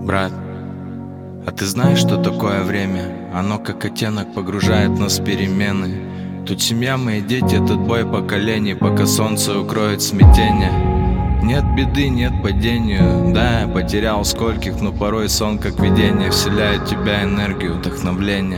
Брат, а ты знаешь, что такое время? Оно как оттенок погружает нас в перемены. Тут семья, мои дети, этот бой поколений, пока солнце укроет смятение. Нет беды, нет падению. Да, я потерял скольких, но порой сон как видение вселяет в тебя энергию, вдохновление.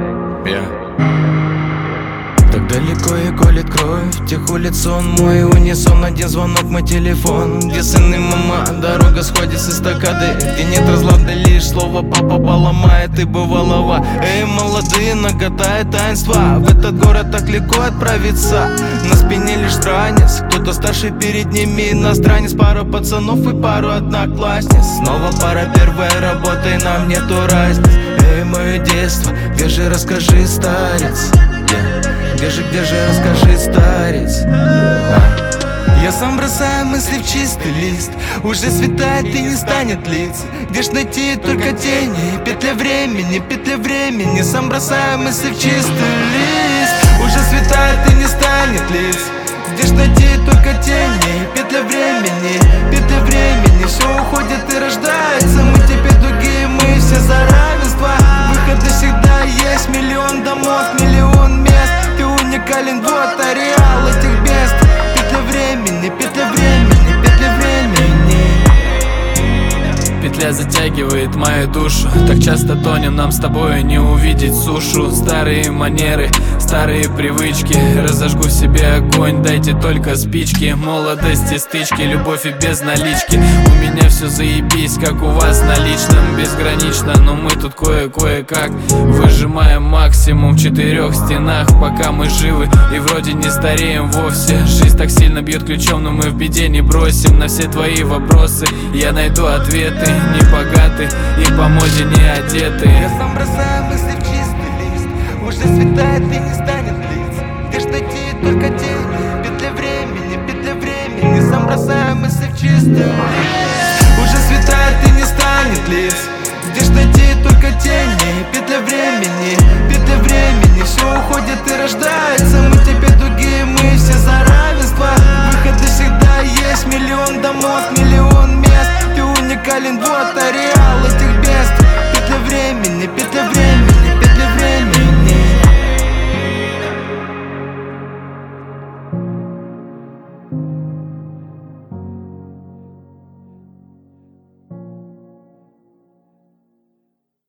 Так далеко и колет кровь, тех улиц он мой унисон. Один звонок, мой телефон, где сын и мама, дорога сходит с эстакады, где нет разлада, лишь слово папа поломает и бывалого. Эй, молодые, нагота и таинства, в этот город так легко отправиться. На спине лишь странец, кто-то старший перед ними иностранец. Пару пацанов и пару одноклассниц, снова пара первой работы, нам нету разниц. Эй, мое детство, где же, расскажи, старец? Где же, расскажи, старец? Я сам бросаю мысли в чистый лист. Уже светает и не станет лиц. Где ж найти только тени? Петля времени. Сам бросаю мысли в чистый лист. Уже светает и не станет лиц. Где ж найти только тени? Петля времени. Все уходит и рождается. Мы теперь другие, мы все за равенство. Выходы всегда есть. Миллион домов, миллион мест. Ты уникален, вот ареал этих мест. Петля времени. Петля затягивает мою душу. Так часто тонем, нам с тобой не увидеть сушу. Старые манеры, старые привычки. Разожгу в себе огонь, дайте только спички. Молодости, стычки, любовь и без налички. У меня все заебись, как у вас на личном. Безгранично, но мы тут кое-как выжимаем максимум в 4 стенах. Пока мы живы и вроде не стареем вовсе. Жизнь так сильно бьет ключом, но мы в беде не бросим. На все твои вопросы я найду ответы. Не богаты и по моде не одеты. Я сам бросаю мысли в чистый лист. Уже светает и не станет лиц. Где ж найти только тени? Петля времени. Сам бросаю мысли в чистый лист. Уже светает и не станет лиц. Где ж найти только тени? Петля времени. Все уходит и рождается. Мы теперь